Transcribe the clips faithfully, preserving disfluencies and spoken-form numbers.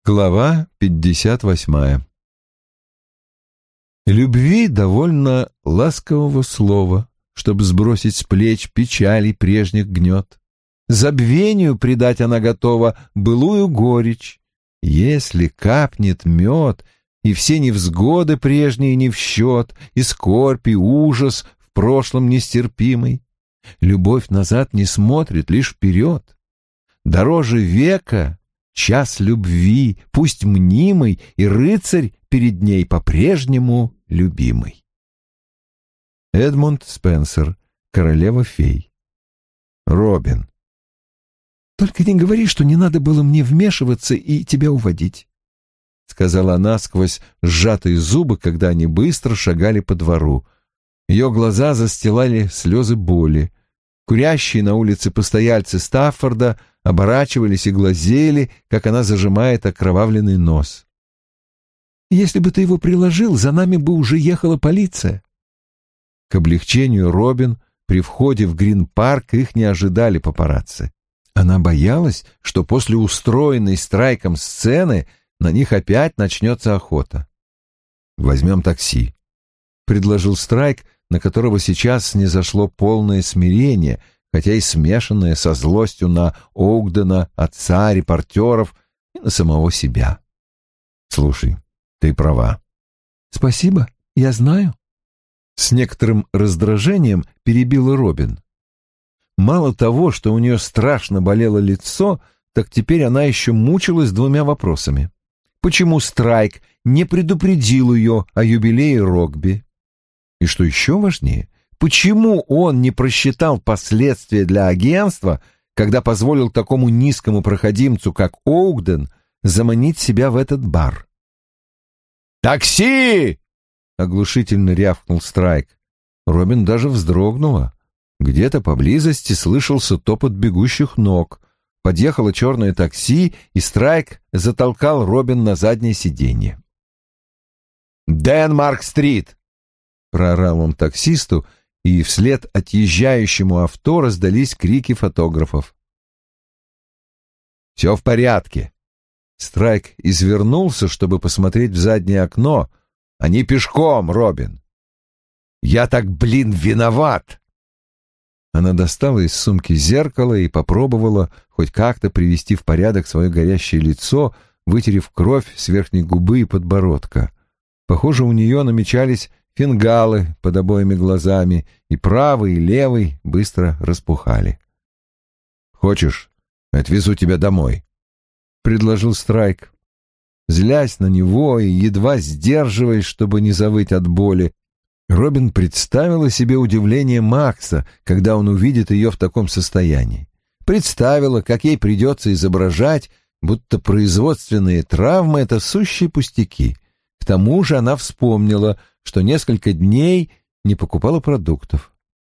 Глава пятьдесят восьмая. Любви довольно ласкового слова, чтобы сбросить с плеч печали прежних гнет. Забвению предать она готова былую горечь. Если капнет мед, и все невзгоды прежние не в счет, и скорбь, и ужас в прошлом нестерпимый, любовь назад не смотрит, лишь вперед. Дороже века час любви, пусть мнимый, и рыцарь перед ней по-прежнему любимый. Эдмунд Спенсер, «Королева фей». Робин. «Только не говори, что не надо было мне вмешиваться и тебя уводить», — сказала она сквозь сжатые зубы, когда они быстро шагали по двору. Ее глаза застилали слезы боли. Курящие на улице постояльцы Стаффорда оборачивались и глазели, как она зажимает окровавленный нос. «Если бы ты его приложил, за нами бы уже ехала полиция». К облегчению Робин при входе в Грин-парк их не ожидали папарацци. Она боялась, что после устроенной Страйком сцены на них опять начнется охота. «Возьмем такси», — предложил Страйк, на которого сейчас снизошло полное смирение, хотя и смешанное со злостью на Оугдена, отца, репортеров и на самого себя. «Слушай, ты права». «Спасибо, я знаю». С некоторым раздражением перебила Робин. Мало того, что у нее страшно болело лицо, так теперь она еще мучилась двумя вопросами. Почему Страйк не предупредил ее о юбилее Рокби? И что еще важнее, почему он не просчитал последствия для агентства, когда позволил такому низкому проходимцу, как Оугден, заманить себя в этот бар? «Такси!» — оглушительно рявкнул Страйк. Робин даже вздрогнула. Где-то поблизости слышался топот бегущих ног. Подъехало черное такси, и Страйк затолкал Робин на заднее сиденье. «Денмарк-стрит!» — проорал он таксисту, и вслед отъезжающему авто раздались крики фотографов. «Все в порядке». Страйк извернулся, чтобы посмотреть в заднее окно. «Они пешком, Робин». «Я так, блин, виноват!» Она достала из сумки зеркало и попробовала хоть как-то привести в порядок свое горящее лицо, вытерев кровь с верхней губы и подбородка. Похоже, у нее намечались фингалы под обоими глазами, и правый, и левый быстро распухали. «Хочешь, отвезу тебя домой?» — предложил Страйк. Злясь на него и едва сдерживаясь, чтобы не завыть от боли, Робин представила себе удивление Макса, когда он увидит ее в таком состоянии. Представила, как ей придется изображать, будто производственные травмы — это сущие пустяки. К тому же она вспомнила, что несколько дней не покупала продуктов.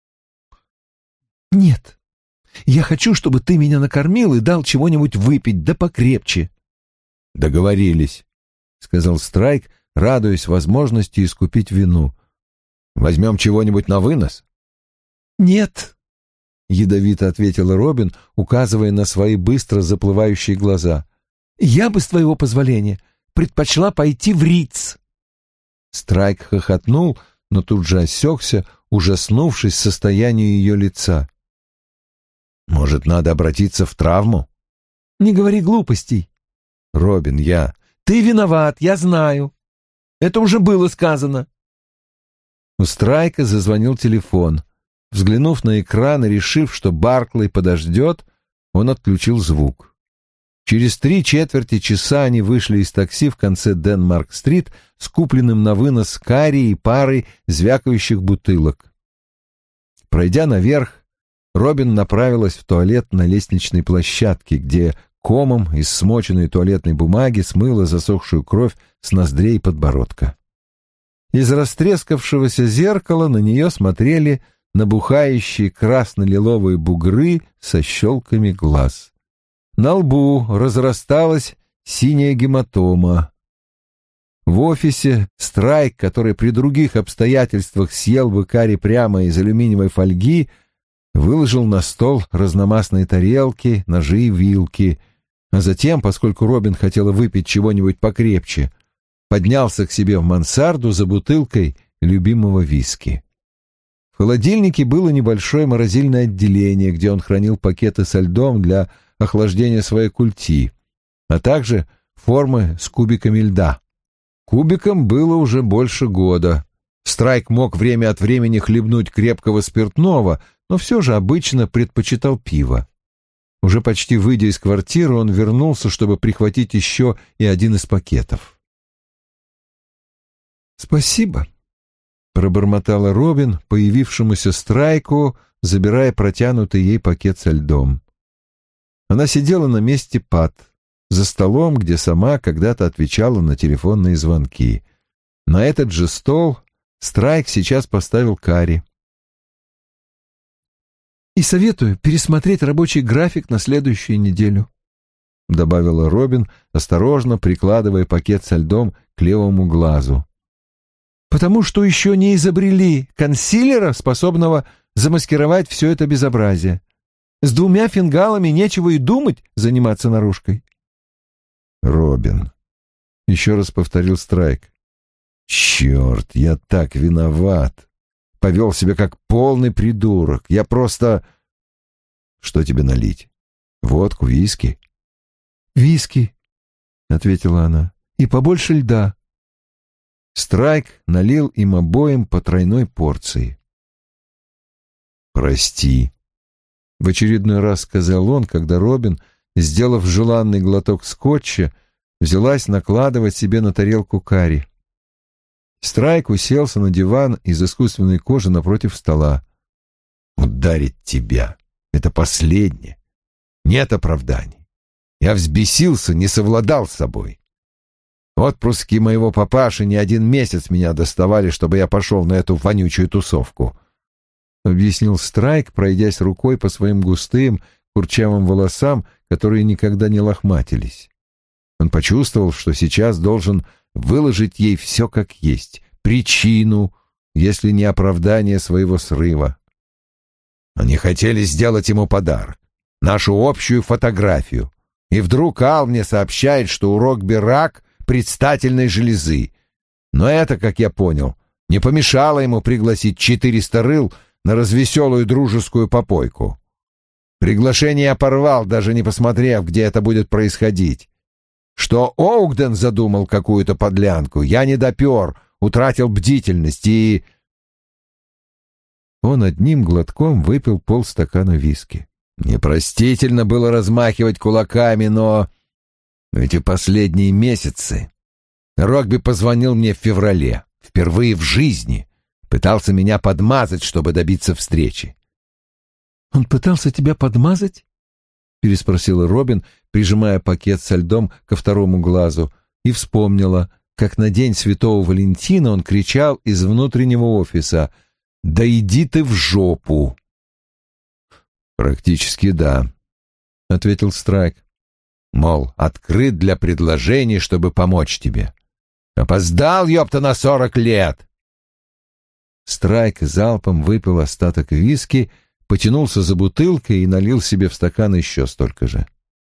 «Нет, я хочу, чтобы ты меня накормил и дал чего-нибудь выпить, да покрепче». «Договорились», — сказал Страйк, радуясь возможности искупить вину. «Возьмем чего-нибудь на вынос?» «Нет», — ядовито ответила Робин, указывая на свои быстро заплывающие глаза. «Я бы, с твоего позволения, предпочла пойти в Риц». Страйк хохотнул, но тут же осекся, ужаснувшись состоянию ее лица. «Может, надо обратиться в травму?» «Не говори глупостей». «Робин, я...» «Ты виноват, я знаю. Это уже было сказано». У Страйка зазвонил телефон. Взглянув на экран и решив, что Барклey подождет, он отключил звук. Через три четверти часа они вышли из такси в конце Денмарк-стрит с купленным на вынос карри и парой звякающих бутылок. Пройдя наверх, Робин направилась в туалет на лестничной площадке, где комом из смоченной туалетной бумаги смыла засохшую кровь с ноздрей и подбородка. Из растрескавшегося зеркала на нее смотрели набухающие красно-лиловые бугры со щелками глаз. На лбу разрасталась синяя гематома. В офисе Страйк, который при других обстоятельствах съел бы карри прямо из алюминиевой фольги, выложил на стол разномастные тарелки, ножи и вилки. А затем, поскольку Робин хотела выпить чего-нибудь покрепче, поднялся к себе в мансарду за бутылкой любимого виски. В холодильнике было небольшое морозильное отделение, где он хранил пакеты со льдом для охлаждения своей культи, а также формы с кубиками льда. Кубикам было уже больше года. Страйк мог время от времени хлебнуть крепкого спиртного, но все же обычно предпочитал пиво. Уже почти выйдя из квартиры, он вернулся, чтобы прихватить еще и один из пакетов. «Спасибо», — пробормотала Робин, появившемуся Страйку, забирая протянутый ей пакет со льдом. Она сидела на месте Пат, за столом, где сама когда-то отвечала на телефонные звонки. На этот же стол Страйк сейчас поставил карри. «И советую пересмотреть рабочий график на следующую неделю», — добавила Робин, осторожно прикладывая пакет со льдом к левому глазу. «Потому что еще не изобрели консилера, способного замаскировать все это безобразие. С двумя фингалами нечего и думать заниматься наружкой». «Робин», — еще раз повторил Страйк. «Черт, я так виноват. Повел себя как полный придурок. Я просто... Что тебе налить? Водку, виски?» «Виски», — ответила она, — «и побольше льда». Страйк налил им обоим по тройной порции. «Прости», — в очередной раз сказал он, когда Робин, сделав желанный глоток скотча, взялась накладывать себе на тарелку карри. Страйк уселся на диван из искусственной кожи напротив стола. «Ударить тебя — это последнее. Нет оправданий. Я взбесился, не совладал с собой. Отпрыски моего папаши не один месяц меня доставали, чтобы я пошел на эту вонючую тусовку», — объяснил Страйк, пройдясь рукой по своим густым, курчавым волосам, которые никогда не лохматились. Он почувствовал, что сейчас должен выложить ей все как есть, причину, если не оправдание своего срыва. Они хотели сделать ему подарок, нашу общую фотографию, и вдруг Ал мне сообщает, что у Рогби рак предстательной железы. Но это, как я понял, не помешало ему пригласить четыреста рыл на развеселую дружескую попойку. Приглашение я порвал, даже не посмотрев, где это будет происходить. Что Оугден задумал какую-то подлянку, я не допер, утратил бдительность и... Он одним глотком выпил полстакана виски. Непростительно было размахивать кулаками, но... Эти последние месяцы... Рогби позвонил мне в феврале, впервые в жизни. Пытался меня подмазать, чтобы добиться встречи. «Он пытался тебя подмазать?» — переспросила Робин, прижимая пакет со льдом ко второму глазу, и вспомнила, как на день Святого Валентина он кричал из внутреннего офиса: «Да иди ты в жопу!» «Практически да», — ответил Страйк. «Мол, открыт для предложений, чтобы помочь тебе. Опоздал, ёпта, на сорок лет!» Страйк залпом выпил остаток виски, потянулся за бутылкой и налил себе в стакан еще столько же.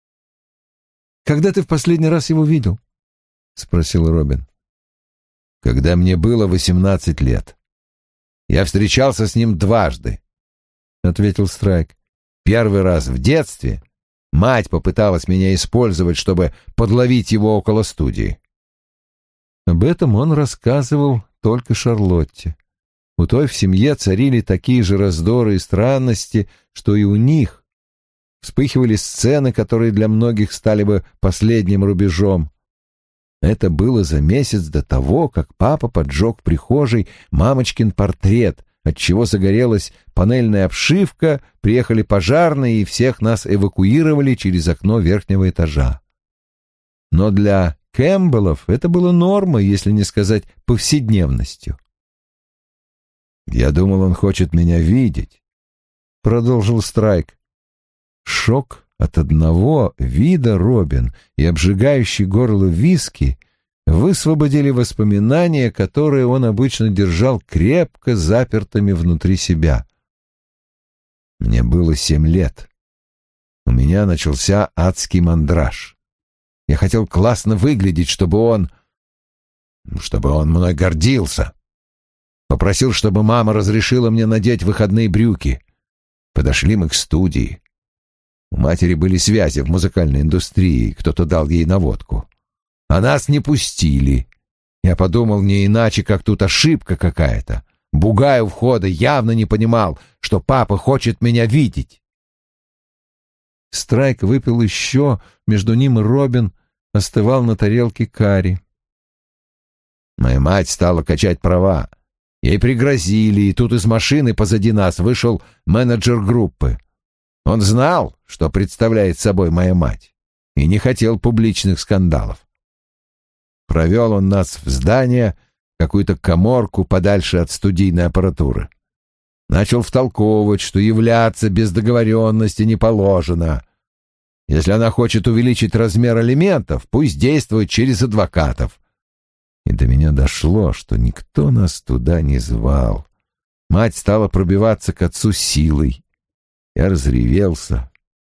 «Когда ты в последний раз его видел?» — спросил Робин. «Когда мне было восемнадцать лет. Я встречался с ним дважды», — ответил Страйк. «Первый раз в детстве. Мать попыталась меня использовать, чтобы подловить его около студии». Об этом он рассказывал только Шарлотте. У той в семье царили такие же раздоры и странности, что и у них. Вспыхивали сцены, которые для многих стали бы последним рубежом. Это было за месяц до того, как папа поджег в прихожей мамочкин портрет, отчего загорелась панельная обшивка, приехали пожарные и всех нас эвакуировали через окно верхнего этажа. Но для Кэмпбеллов это было нормой, если не сказать повседневностью. «Я думал, он хочет меня видеть», — продолжил Страйк. Шок от одного вида Робин и обжигающий горло виски высвободили воспоминания, которые он обычно держал крепко запертыми внутри себя. «Мне было семь лет. у меня начался адский мандраж. Я хотел классно выглядеть, чтобы он... чтобы он мной гордился. Попросил, чтобы мама разрешила мне надеть выходные брюки. Подошли мы к студии. У матери были связи в музыкальной индустрии, кто-то дал ей наводку. А нас не пустили. Я подумал, не иначе, как тут ошибка какая-то. Бугай у входа явно не понимал, что папа хочет меня видеть. Страйк выпил еще, между ним и Робин остывал на тарелке карри. Моя мать стала качать права. Ей пригрозили, и тут из машины позади нас вышел менеджер группы. Он знал, что представляет собой моя мать, и не хотел публичных скандалов. Провел он нас в здание, какую-то каморку подальше от студийной аппаратуры. Начал втолковывать, что являться без договоренности не положено. Если она хочет увеличить размер алиментов, пусть действует через адвокатов. И до меня дошло, что никто нас туда не звал. Мать стала пробиваться к отцу силой. Я разревелся.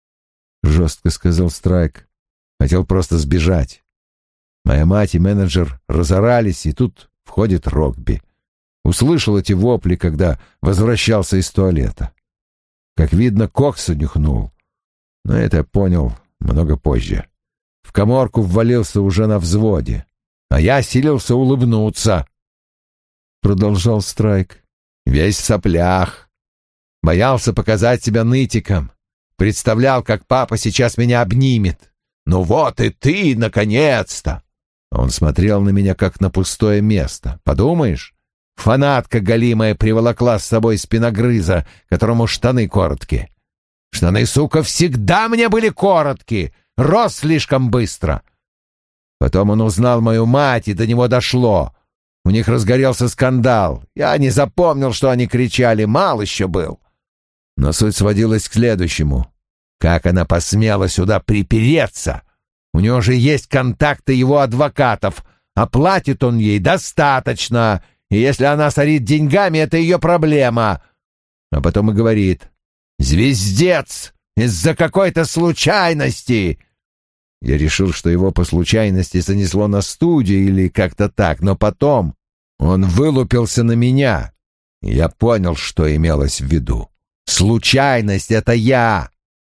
Жестко сказал Страйк. Хотел просто сбежать. Моя мать и менеджер разорались, и тут входит Рокби. Услышал эти вопли, когда возвращался из туалета. Как видно, кокс унюхнул. Но это я понял много позже. В каморку ввалился уже на взводе. А я силился улыбнуться. Продолжал Страйк. Весь в соплях. Боялся показать себя нытиком. Представлял, как папа сейчас меня обнимет. «Ну вот и ты, наконец-то!» Он смотрел на меня, как на пустое место. Подумаешь, фанатка голимая приволокла с собой спиногрыза, которому штаны короткие. Штаны, сука, всегда мне были короткие. Рос слишком быстро. Потом он узнал мою мать, и до него дошло. У них разгорелся скандал. Я не запомнил, что они кричали, мал еще был. Но суть сводилась к следующему. Как она посмела сюда припереться? У него же есть контакты его адвокатов, а платит он ей достаточно, и если она сорит деньгами, это ее проблема. А потом и говорит: «Звездец! Из-за какой-то случайности!» Я решил, что его по случайности занесло на студию или как-то так, но потом он вылупился на меня, и я понял, что имелось в виду. Случайность — это я.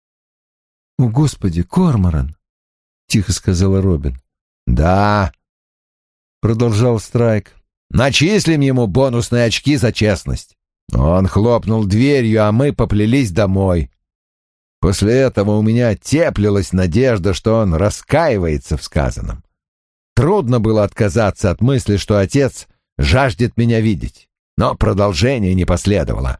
«О, Господи, Корморан!» — тихо сказала Робин. «Да», — продолжал Страйк, — «начислим ему бонусные очки за честность». Он хлопнул дверью, а мы поплелись домой. После этого у меня теплилась надежда, что он раскаивается в сказанном. Трудно было отказаться от мысли, что отец жаждет меня видеть, но продолжение не последовало.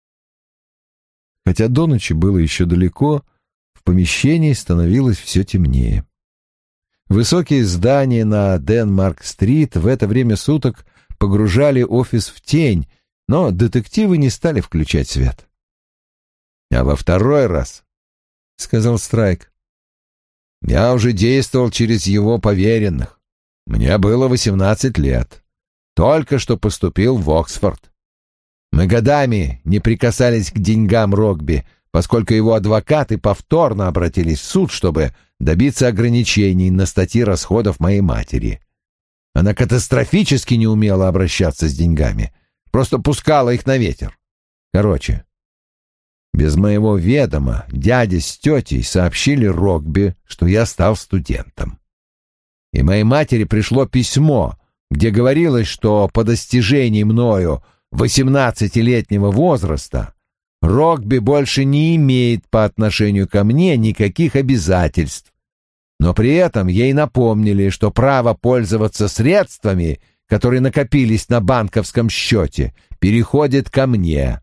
Хотя до ночи было еще далеко, в помещении становилось все темнее. Высокие здания на Денмарк-стрит в это время суток погружали офис в тень, но детективы не стали включать свет. А во второй раз, — сказал Страйк, — я уже действовал через его поверенных. Мне было восемнадцать лет. Только что поступил в Оксфорд. Мы годами не прикасались к деньгам Рокби, поскольку его адвокаты повторно обратились в суд, чтобы добиться ограничений на статьи расходов моей матери. Она катастрофически не умела обращаться с деньгами, просто пускала их на ветер. Короче, без моего ведома дядя с тетей сообщили Рокби, что я стал студентом. И моей матери пришло письмо, где говорилось, что по достижении мною восемнадцатилетнего возраста Рокби больше не имеет по отношению ко мне никаких обязательств. Но при этом ей напомнили, что право пользоваться средствами, которые накопились на банковском счете, переходит ко мне.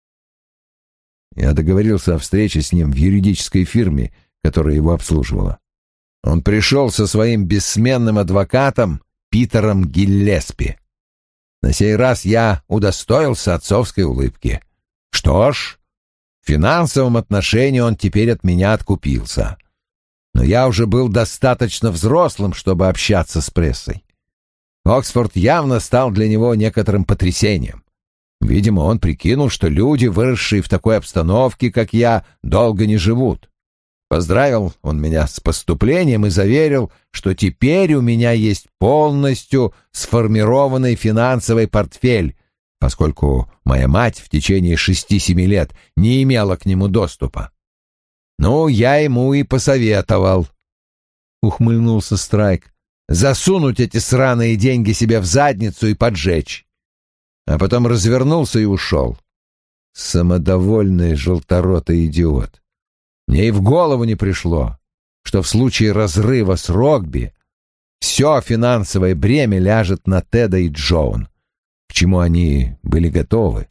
Я договорился о встрече с ним в юридической фирме, которая его обслуживала. Он пришел со своим бессменным адвокатом Питером Гиллеспи. На сей раз я удостоился отцовской улыбки. Что ж, в финансовом отношении он теперь от меня откупился. Но я уже был достаточно взрослым, чтобы общаться с прессой. Оксфорд явно стал для него некоторым потрясением. Видимо, он прикинул, что люди, выросшие в такой обстановке, как я, долго не живут. Поздравил он меня с поступлением и заверил, что теперь у меня есть полностью сформированный финансовый портфель, поскольку моя мать в течение шести-семи лет не имела к нему доступа. Ну, я ему и посоветовал, — ухмыльнулся Страйк, — засунуть эти сраные деньги себе в задницу и поджечь. А потом развернулся и ушел. Самодовольный желторотый идиот. Мне и в голову не пришло, что в случае разрыва с Рокби все финансовое бремя ляжет на Теда и Джоан, к чему они были готовы.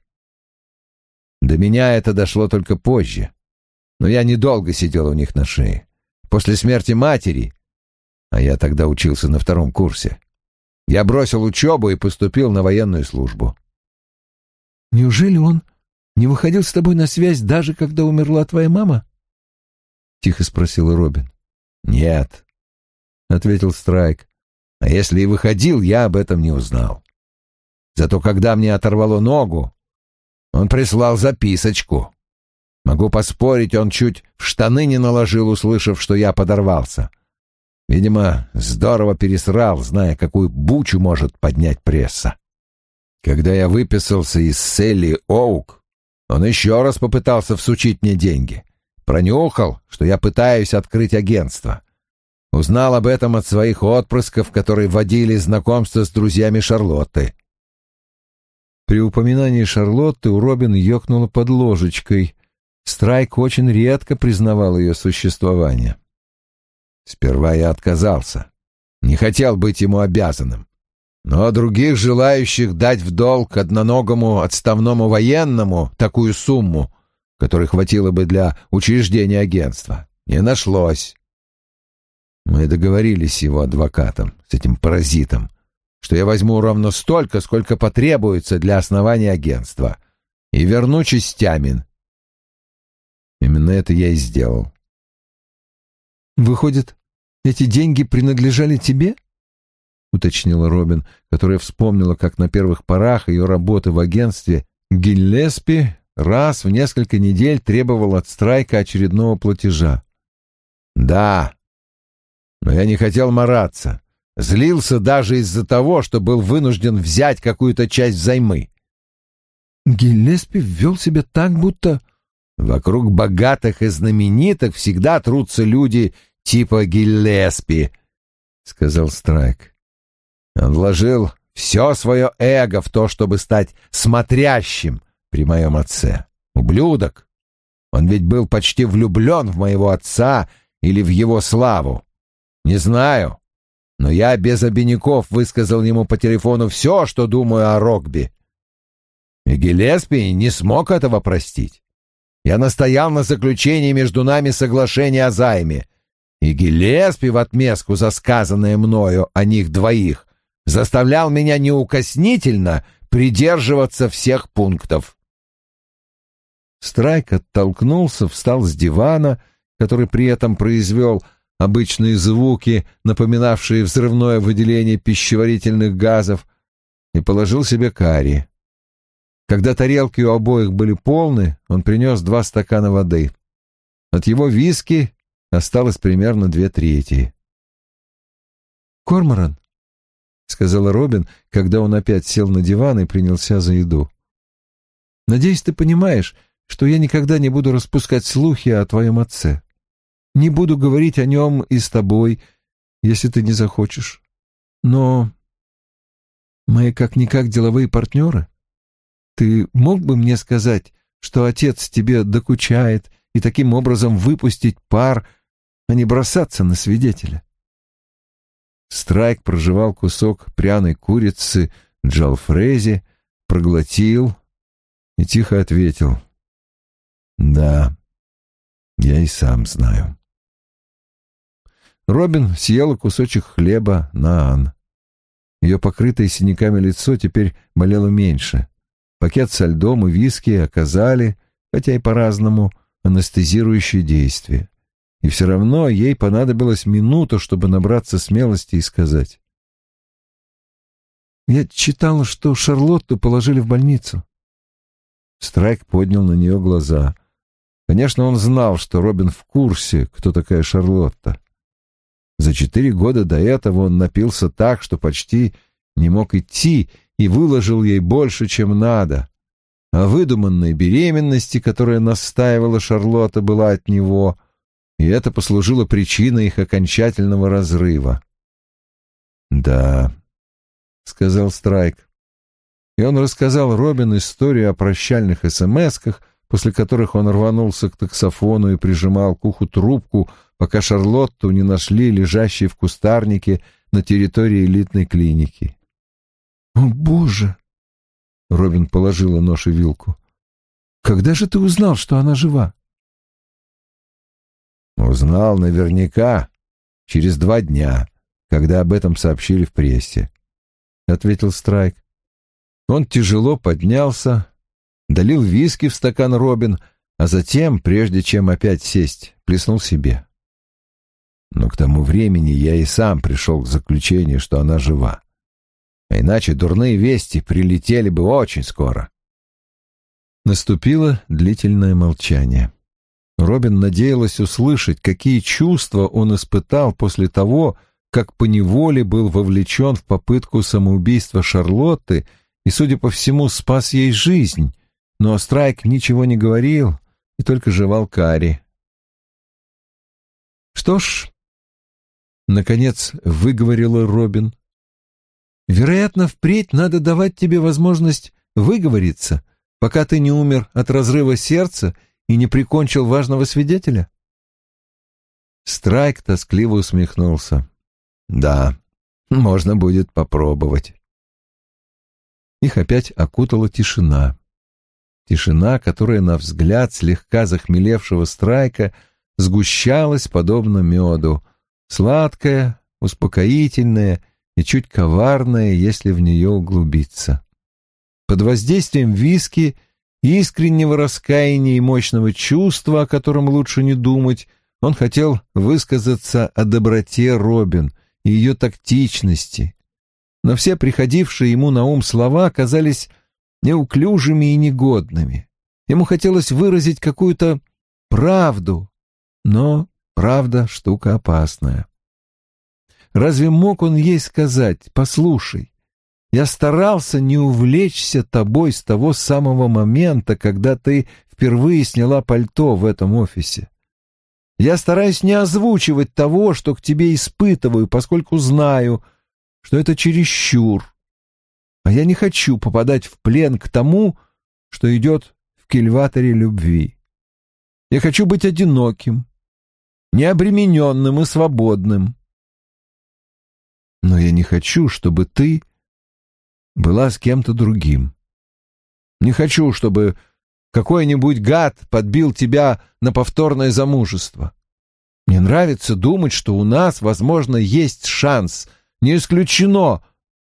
До меня это дошло только позже, но я недолго сидел у них на шее. После смерти матери, а я тогда учился на втором курсе, я бросил учебу и поступил на военную службу. «Неужели он не выходил с тобой на связь, даже когда умерла твоя мама?» — тихо спросила Робин. «Нет», — ответил Страйк. «А если и выходил, я об этом не узнал. Зато когда мне оторвало ногу, он прислал записочку. Могу поспорить, он чуть в штаны не наложил, услышав, что я подорвался. Видимо, здорово пересрал, зная, какую бучу может поднять пресса. Когда я выписался из Селли Оук, он еще раз попытался всучить мне деньги. Пронюхал, что я пытаюсь открыть агентство. Узнал об этом от своих отпрысков, которые водили знакомство с друзьями Шарлотты». При упоминании Шарлотты у Робин ёкнуло под ложечкой. Страйк очень редко признавал ее существование. Сперва я отказался. Не хотел быть ему обязанным. Но других желающих дать в долг одноногому отставному военному такую сумму, которой хватило бы для учреждения агентства, не нашлось. Мы договорились с его адвокатом, с этим паразитом, что я возьму ровно столько, сколько потребуется для основания агентства, и верну частями. Именно это я и сделал. «Выходит, эти деньги принадлежали тебе?» — уточнила Робин, которая вспомнила, как на первых порах ее работы в агентстве Гиллеспи раз в несколько недель требовал от Страйка очередного платежа. «Да, но я не хотел мараться. Злился даже из-за того, что был вынужден взять какую-то часть взаймы». «Гиллеспи ввел себя так, будто...» «Вокруг богатых и знаменитых всегда трутся люди типа Гиллеспи», — сказал Страйк. «Он вложил все свое эго в то, чтобы стать смотрящим при моем отце. Ублюдок! Он ведь был почти влюблен в моего отца или в его славу. Не знаю, но я без обиняков высказал ему по телефону все, что думаю о Рокби. И Гиллеспи не смог этого простить. Я настоял на заключении между нами соглашения о займе, и Гиллеспи в отместку за сказанное мною о них двоих заставлял меня неукоснительно придерживаться всех пунктов». Страйк оттолкнулся, встал с дивана, который при этом произвел обычные звуки, напоминавшие взрывное выделение пищеварительных газов, и положил себе карри. Когда тарелки у обоих были полны, он принес два стакана воды. От его виски осталось примерно две трети. «Корморан», — сказала Робин, когда он опять сел на диван и принялся за еду, — «надеюсь, ты понимаешь, что я никогда не буду распускать слухи о твоем отце. Не буду говорить о нем и с тобой, если ты не захочешь. Но мы как-никак деловые партнеры. Ты мог бы мне сказать, что отец тебе докучает, и таким образом выпустить пар, а не бросаться на свидетеля?» Страйк прожевал кусок пряной курицы джалфрези, проглотил и тихо ответил: «Да, я и сам знаю». Робин съела кусочек хлеба наан. Ее покрытое синяками лицо теперь болело меньше. Пакет со льдом и виски оказали, хотя и по-разному, анестезирующее действие. И все равно ей понадобилась минута, чтобы набраться смелости и сказать: «Я читала, что Шарлотту положили в больницу». Страйк поднял на нее глаза. Конечно, он знал, что Робин в курсе, кто такая Шарлотта. За четыре года до этого он напился так, что почти не мог идти, и выложил ей больше, чем надо. О выдуманной беременности, которая настаивала Шарлотта, была от него, и это послужило причиной их окончательного разрыва. «Да», — сказал Страйк. И он рассказал Робин историю о прощальных эсэмэсках, после которых он рванулся к таксофону и прижимал к уху трубку, пока Шарлотту не нашли лежащей в кустарнике на территории элитной клиники. «О, Боже!» — Робин положила нож и вилку. «Когда же ты узнал, что она жива?» «Узнал наверняка через два дня, когда об этом сообщили в прессе», — ответил Страйк. Он тяжело поднялся, долил виски в стакан Робин, а затем, прежде чем опять сесть, плеснул себе. Но к тому времени я и сам пришел к заключению, что она жива. А иначе дурные вести прилетели бы очень скоро. Наступило длительное молчание. Робин надеялась услышать, какие чувства он испытал после того, как поневоле был вовлечен в попытку самоубийства Шарлотты и, судя по всему, спас ей жизнь, но Страйк ничего не говорил и только жевал карри. «Что ж», — наконец выговорила Робин, — «вероятно, впредь надо давать тебе возможность выговориться, пока ты не умер от разрыва сердца и не прикончил важного свидетеля». Страйк тоскливо усмехнулся. «Да, можно будет попробовать». Их опять окутала тишина. Тишина, которая, на взгляд слегка захмелевшего Страйка, сгущалась подобно меду, сладкая, успокоительная и чуть коварная, если в нее углубиться. Под воздействием виски, искреннего раскаяния и мощного чувства, о котором лучше не думать, он хотел высказаться о доброте Робин и ее тактичности, но все приходившие ему на ум слова казались неуклюжими и негодными. Ему хотелось выразить какую-то правду, но правда — штука опасная. Разве мог он ей сказать: «Послушай, я старался не увлечься тобой с того самого момента, когда ты впервые сняла пальто в этом офисе. Я стараюсь не озвучивать того, что к тебе испытываю, поскольку знаю, что это чересчур. А я не хочу попадать в плен к тому, что идет в кильваторе любви. Я хочу быть одиноким, необремененным и свободным. Но я не хочу, чтобы ты была с кем-то другим. Не хочу, чтобы какой-нибудь гад подбил тебя на повторное замужество. Мне нравится думать, что у нас, возможно, есть шанс. Не исключено.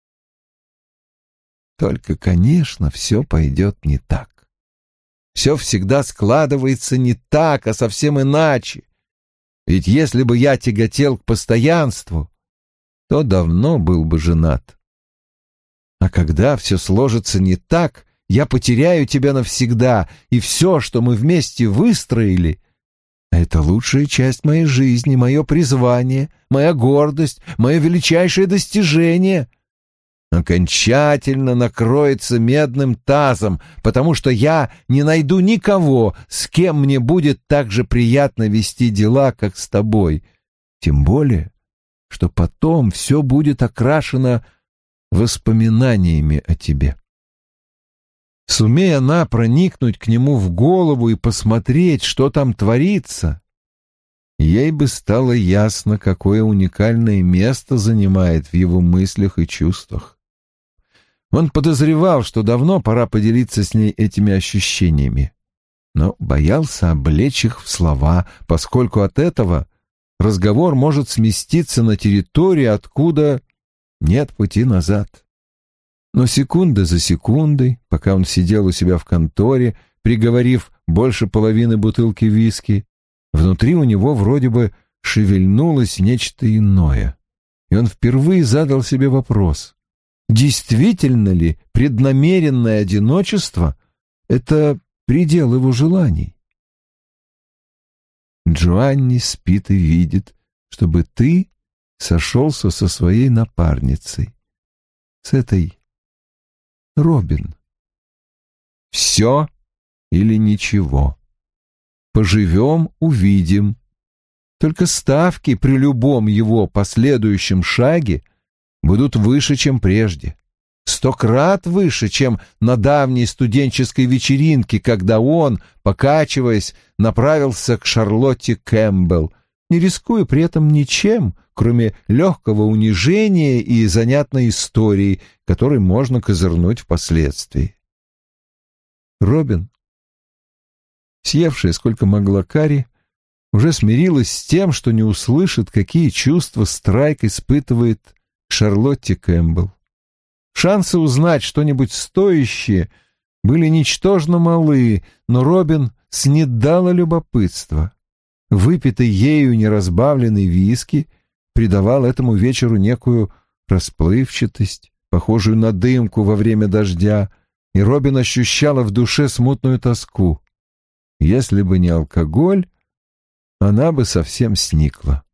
Только, конечно, все пойдет не так. Все всегда складывается не так, а совсем иначе. Ведь если бы я тяготел к постоянству, то давно был бы женат. А когда все сложится не так, я потеряю тебя навсегда, и все, что мы вместе выстроили, это лучшая часть моей жизни, мое призвание, моя гордость, мое величайшее достижение, окончательно накроется медным тазом, потому что я не найду никого, с кем мне будет так же приятно вести дела, как с тобой. Тем более, что потом все будет окрашено воспоминаниями о тебе. Сумея она проникнуть к нему в голову и посмотреть, что там творится, ей бы стало ясно, какое уникальное место занимает в его мыслях и чувствах. Он подозревал, что давно пора поделиться с ней этими ощущениями, но боялся облечь их в слова, поскольку от этого разговор может сместиться на территорию, откуда нет пути назад. Но секунда за секундой, пока он сидел у себя в конторе, приговорив больше половины бутылки виски, внутри у него вроде бы шевельнулось нечто иное, и он впервые задал себе вопрос: действительно ли преднамеренное одиночество — это предел его желаний? Джоанни спит и видит, чтобы ты сошелся со своей напарницей, с этой Робин. Все или ничего. Поживем — увидим. Только ставки при любом его последующем шаге будут выше, чем прежде. Сто крат выше, чем на давней студенческой вечеринке, когда он, покачиваясь, направился к Шарлотте Кэмпбелл, не рискуя при этом ничем, кроме легкого унижения и занятной истории, которой можно козырнуть впоследствии. Робин, съевшая сколько могла карри, уже смирилась с тем, что не услышит, какие чувства Страйк испытывает к Шарлотте Кэмпбелл. Шансы узнать что-нибудь стоящее были ничтожно малы, но Робин снедала любопытство. Выпитый ею неразбавленный виски придавал этому вечеру некую расплывчатость, похожую на дымку во время дождя, и Робин ощущала в душе смутную тоску. Если бы не алкоголь, она бы совсем сникла.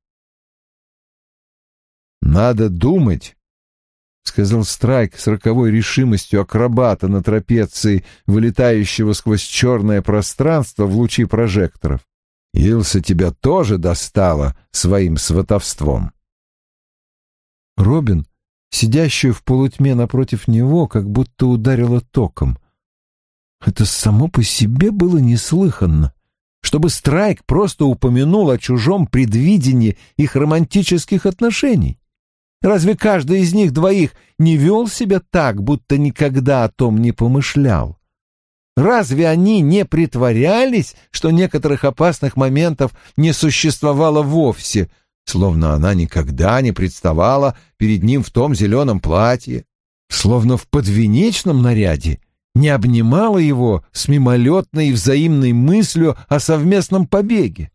«Надо думать», — сказал Страйк с роковой решимостью акробата на трапеции, вылетающего сквозь черное пространство в лучи прожекторов. «Илса тебя тоже достала своим сватовством». Робин, сидящую в полутьме напротив него, как будто ударила током. Это само по себе было неслыханно, чтобы Страйк просто упомянул о чужом предвидении их романтических отношений. Разве каждый из них двоих не вел себя так, будто никогда о том не помышлял? Разве они не притворялись, что некоторых опасных моментов не существовало вовсе, словно она никогда не представала перед ним в том зеленом платье, словно в подвенечном наряде не обнимала его с мимолетной и взаимной мыслью о совместном побеге?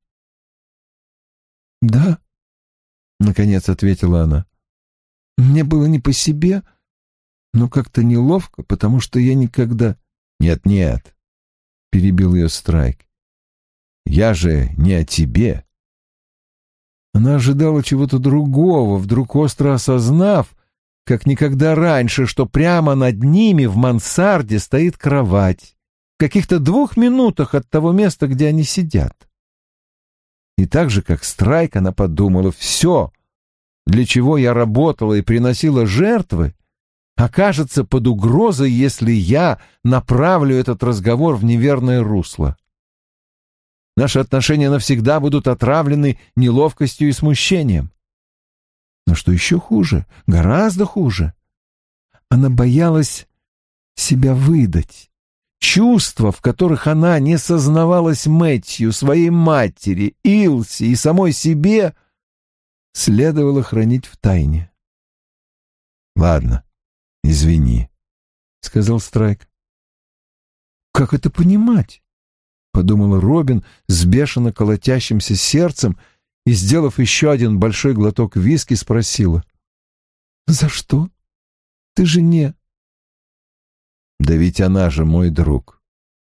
«Да», — наконец ответила она, — «мне было не по себе, но как-то неловко, потому что я никогда...» «Нет-нет», — перебил ее Страйк, — «я же не о тебе». Она ожидала чего-то другого, вдруг остро осознав, как никогда раньше, что прямо над ними в мансарде стоит кровать, в каких-то двух минутах от того места, где они сидят. И так же, как Страйк, она подумала: все, для чего я работала и приносила жертвы, окажется под угрозой, если я направлю этот разговор в неверное русло. Наши отношения навсегда будут отравлены неловкостью и смущением. Но что еще хуже, гораздо хуже, она боялась себя выдать. Чувства, в которых она не сознавалась Мэтью, своей матери, Илсе и самой себе, следовало хранить в тайне. «Ладно, извини», — сказал Страйк. «Как это понимать?» — подумала Робин с бешено колотящимся сердцем и, сделав еще один большой глоток виски, спросила: «За что? Ты же не...» «Да ведь она же мой друг».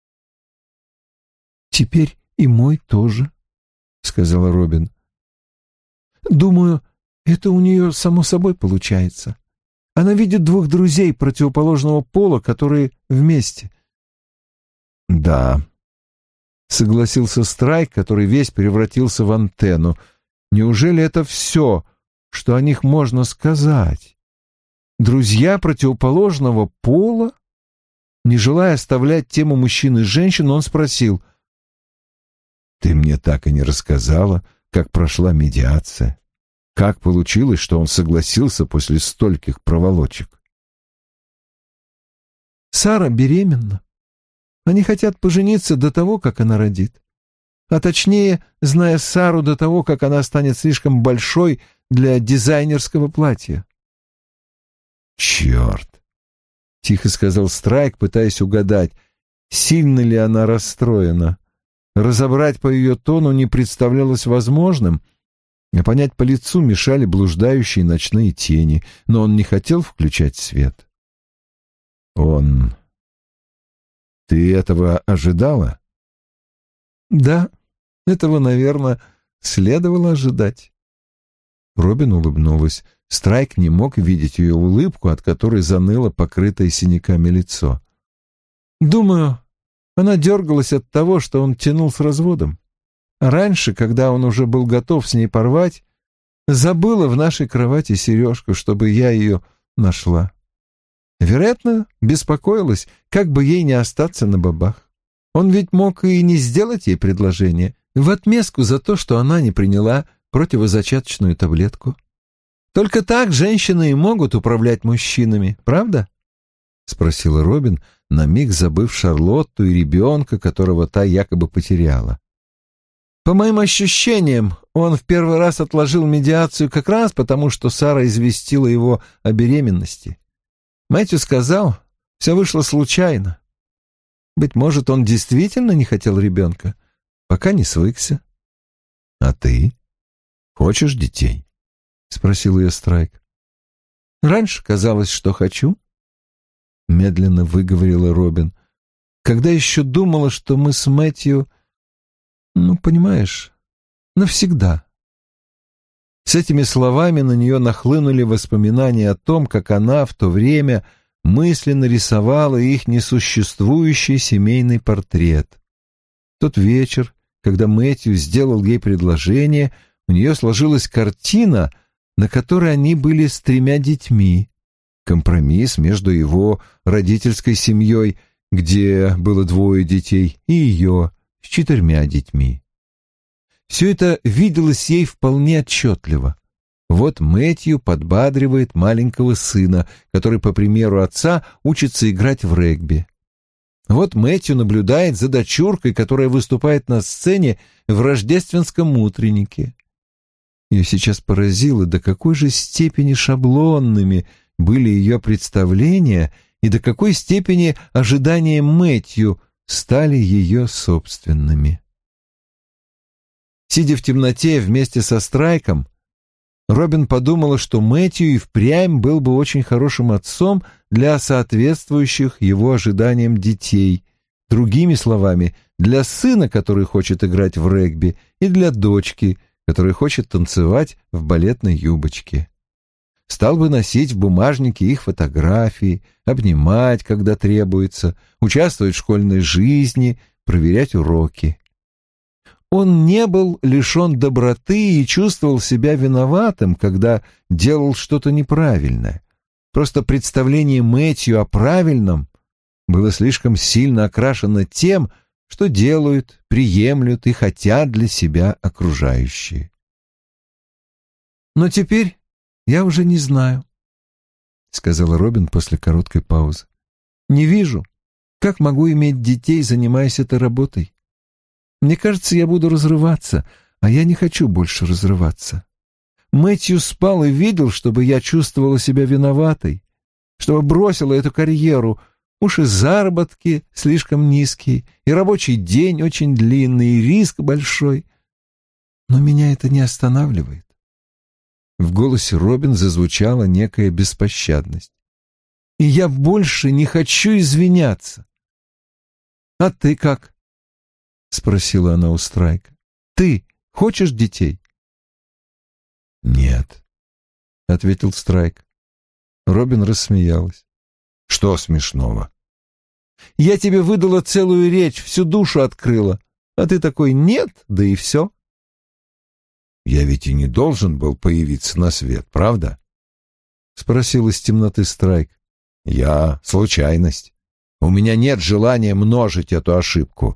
«Теперь и мой тоже», — сказала Робин. «Думаю, это у нее само собой получается. Она видит двух друзей противоположного пола, которые вместе». «Да», — согласился Страйк, который весь превратился в антенну. «Неужели это все, что о них можно сказать? Друзья противоположного пола?» Не желая оставлять тему мужчин и женщин, он спросил: «Ты мне так и не рассказала, как прошла медиация. Как получилось, что он согласился после стольких проволочек?» «Сара беременна. Они хотят пожениться до того, как она родит. А точнее, зная Сару, до того, как она станет слишком большой для дизайнерского платья». «Черт!» — тихо сказал Страйк, пытаясь угадать, сильно ли она расстроена. Разобрать по ее тону не представлялось возможным, а понять по лицу мешали блуждающие ночные тени, но он не хотел включать свет. «Он... Ты этого ожидала?» «Да», Этого, наверное, следовало ожидать. Робин улыбнулась. Страйк не мог видеть ее улыбку, от которой заныло покрытое синяками лицо. «Думаю, она дергалась от того, что он тянул с разводом. А раньше, когда он уже был готов с ней порвать, забыла в нашей кровати сережку, чтобы я ее нашла. Вероятно, беспокоилась, как бы ей не остаться на бабах. Он ведь мог и не сделать ей предложение в отместку за то, что она не приняла противозачаточную таблетку. Только так женщины и могут управлять мужчинами, правда?» — спросила Робин, на миг забыв Шарлотту и ребенка, которого та якобы потеряла. «По моим ощущениям, он в первый раз отложил медиацию как раз потому, что Сара известила его о беременности. Мэтью сказал, все вышло случайно. Быть может, он действительно не хотел ребенка, пока не свыкся». «А ты? Хочешь детей?» — спросил ее Страйк. «Раньше казалось, что хочу», — медленно выговорила Робин, «когда еще думала, что мы с Мэтью, ну, понимаешь, навсегда». С этими словами на нее нахлынули воспоминания о том, как она в то время мысленно рисовала их несуществующий семейный портрет. Тот вечер, когда Мэтью сделал ей предложение, у нее сложилась картина, на которой они были с тремя детьми. Компромисс между его родительской семьей, где было двое детей, и ее с четырьмя детьми. Все это виделось ей вполне отчетливо. Вот Мэтью подбадривает маленького сына, который, по примеру отца, учится играть в регби. Вот Мэтью наблюдает за дочуркой, которая выступает на сцене в рождественском утреннике. Ее сейчас поразило, до какой же степени шаблонными были ее представления и до какой степени ожидания Мэтью стали ее собственными. Сидя в темноте вместе со Страйком, Робин подумала, что Мэтью и впрямь был бы очень хорошим отцом для соответствующих его ожиданиям детей, другими словами, для сына, который хочет играть в регби, и для дочки, которая хочет танцевать в балетной юбочке. Стал бы носить в бумажнике их фотографии, обнимать, когда требуется, участвовать в школьной жизни, проверять уроки. Он не был лишен доброты и чувствовал себя виноватым, когда делал что-то неправильное. Просто представление Мэтью о правильном было слишком сильно окрашено тем, что делают, приемлют и хотят для себя окружающие. «Но теперь я уже не знаю», — сказала Робин после короткой паузы. «Не вижу, как могу иметь детей, занимаясь этой работой. Мне кажется, я буду разрываться, а я не хочу больше разрываться. Мэтью спал и видел, чтобы я чувствовала себя виноватой, чтобы бросила эту карьеру. Уж и заработки слишком низкие, и рабочий день очень длинный, и риск большой. Но меня это не останавливает». В голосе Робин зазвучала некая беспощадность. «И я больше не хочу извиняться». «А ты как?» — спросила она у Страйка. «Ты хочешь детей?» «Нет», — ответил Страйк. Робин рассмеялась. «Что смешного?» «Я тебе выдала целую речь, всю душу открыла, а ты такой «нет», да и все». «Я ведь и не должен был появиться на свет, правда?» — спросил из темноты Страйк. «Я — случайность. У меня нет желания множить эту ошибку».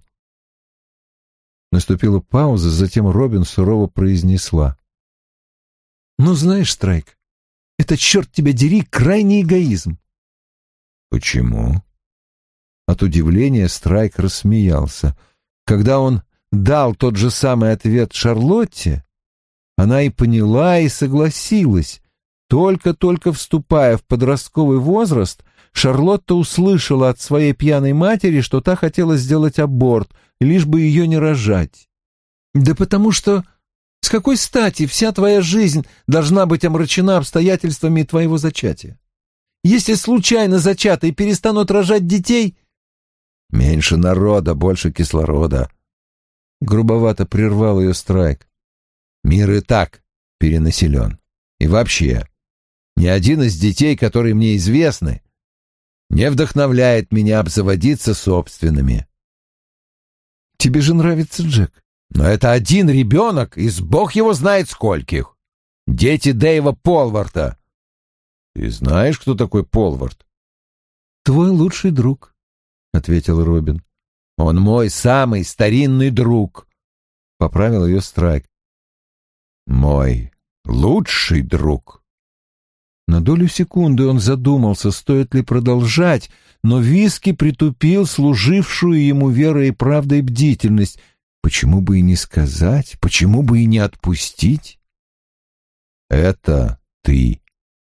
Наступила пауза, затем Робин сурово произнесла: «Ну, знаешь, Страйк, это, черт тебя дери, крайний эгоизм». «Почему?» От удивления Страйк рассмеялся. Когда он дал тот же самый ответ Шарлотте, она и поняла, и согласилась. Только-только вступая в подростковый возраст, Шарлотта услышала от своей пьяной матери, что та хотела сделать аборт, лишь бы ее не рожать. «Да потому что с какой стати вся твоя жизнь должна быть омрачена обстоятельствами твоего зачатия? Если случайно зачатые перестанут рожать детей...» «Меньше народа, больше кислорода», — грубовато прервал ее Страйк. «Мир и так перенаселен. И вообще, ни один из детей, которые мне известны, не вдохновляет меня обзаводиться собственными». «Тебе же нравится Джек». «Но это один ребенок из бог его знает скольких. Дети Дэйва Полварта». «Ты знаешь, кто такой Полварт?» «Твой лучший друг», — ответил Робин. «Он мой самый старинный друг», — поправил ее Страйк. «Мой лучший друг». На долю секунды он задумался, стоит ли продолжать, но Виски притупил служившую ему верой и правдой бдительность. Почему бы и не сказать, почему бы и не отпустить? «Это ты».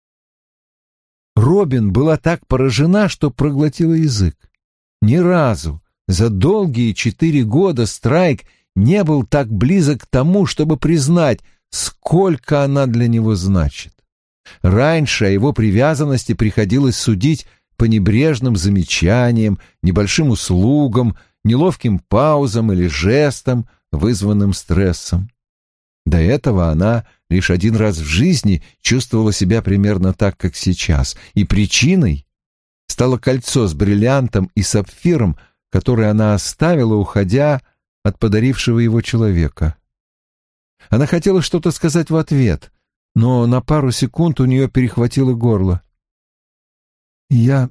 Робин была так поражена, что проглотила язык. Ни разу за долгие четыре года Страйк не был так близок к тому, чтобы признать, сколько она для него значит. Раньше о его привязанности приходилось судить по небрежным замечаниям, небольшим услугам, неловким паузам или жестам, вызванным стрессом. До этого она лишь один раз в жизни чувствовала себя примерно так, как сейчас, и причиной стало кольцо с бриллиантом и сапфиром, которое она оставила, уходя от подарившего его человека. Она хотела что-то сказать в ответ, но на пару секунд у нее перехватило горло. «Я...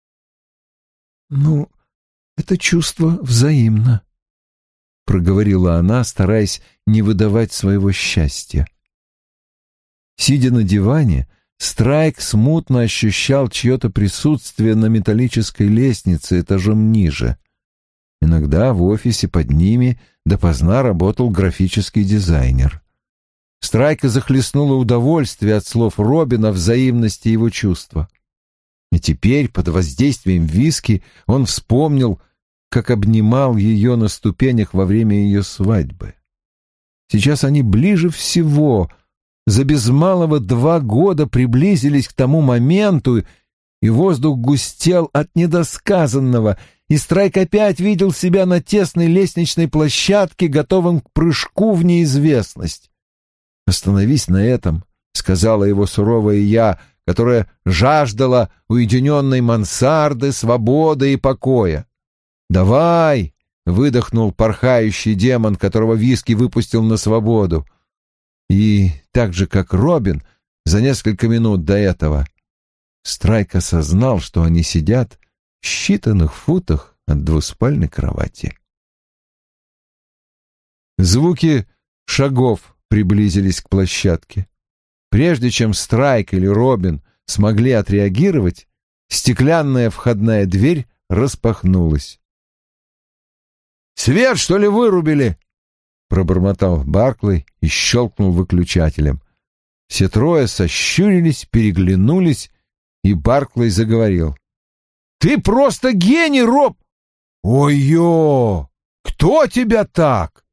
ну, это чувство взаимно», — проговорила она, стараясь не выдавать своего счастья. Сидя на диване, Страйк смутно ощущал чье-то присутствие на металлической лестнице этажом ниже. Иногда в офисе под ними допоздна работал графический дизайнер. Страйка захлестнуло удовольствие от слов Робина о взаимности его чувства. И теперь, под воздействием виски, он вспомнил, как обнимал ее на ступенях во время ее свадьбы. Сейчас они ближе всего, за без малого два года приблизились к тому моменту, и воздух густел от недосказанного, и Страйк опять видел себя на тесной лестничной площадке, готовым к прыжку в неизвестность. «Остановись на этом», — сказала его суровое «я», которая жаждала уединенной мансарды, свободы и покоя. «Давай!» — выдохнул порхающий демон, которого виски выпустил на свободу. И так же, как Робин, за несколько минут до этого, Страйк осознал, что они сидят в считанных футах от двуспальной кровати. Звуки шагов приблизились к площадке. Прежде чем Страйк или Робин смогли отреагировать, стеклянная входная дверь распахнулась. «Свет, что ли, вырубили?» — пробормотал Барклey и щелкнул выключателем. Все трое сощурились, переглянулись, и Барклey заговорил. «Ты просто гений, Роб!» «Ой-ё! Кто тебя так?»